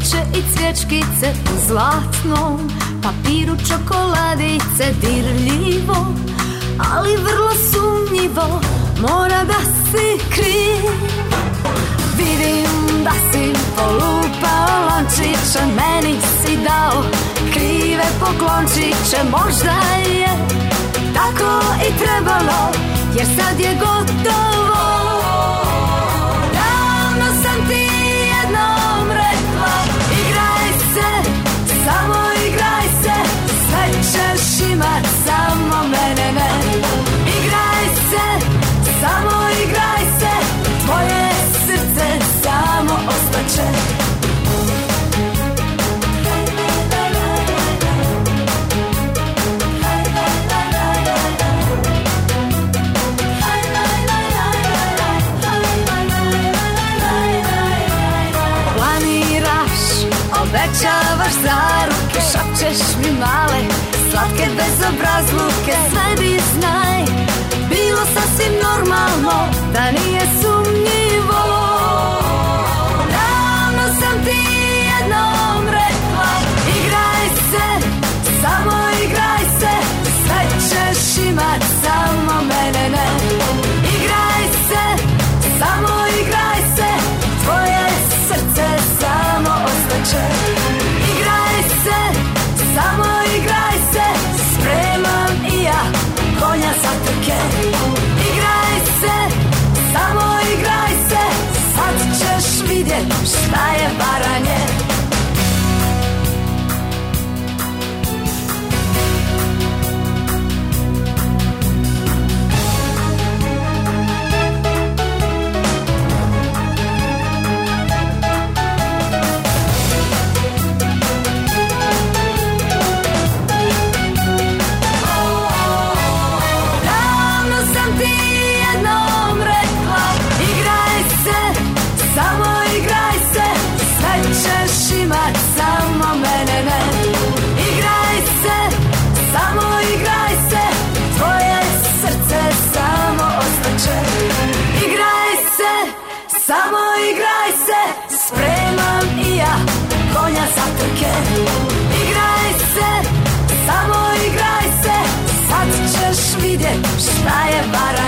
svijeće i cvječkice u zlatnom papiru, čokoladice dirljivo, ali vrlo sumnjivo, mora da si kriv. Vidim da si polupao lončiće, meni si dao krive poklončiće. Možda je tako i trebalo, jer sad je gotovo. Davno sam ti jednom rekla, igraj se, samo igraj se, sve ćeš imat, samo mene ne. Igraj se, samo igraj se, tvoje srce samo ostaće. Planiraš, obećavaš zaruke, šapćeš mi male, slatke bezobrazluke. Sve bi znaj, bilo sasvim normalno, da nije sumnjivo. Davno sam ti jednom rekla, igraj se, samo igraj se, sve ćeš imat, samo mene ne. Igraj se, samo igraj se, tvoje srce samo ostaće. Igraj se, samo igraj se, spremam i ja konja za trke. Igraj se, samo igraj se, sad ćeš vidjet šta je varanje. Samo mene ne. Igraj se, samo igraj se, tvoje srce samo ostaće. Igraj se, samo igraj se, spremam i ja konja za trke. Igraj se, samo igraj se, sad ćeš vidjet šta je varanje.